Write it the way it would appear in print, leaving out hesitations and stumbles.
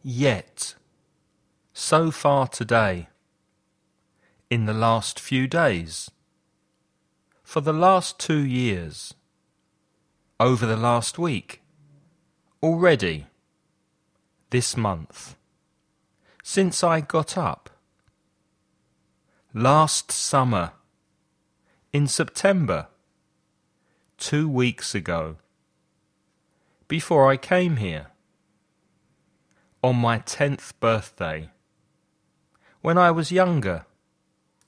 Yet, so far today, in the last few days, for the last 2 years, over the last week, already, this month, since I got up, last summer, in September, 2 weeks ago, before I came here, on my 10th birthday, when I was younger,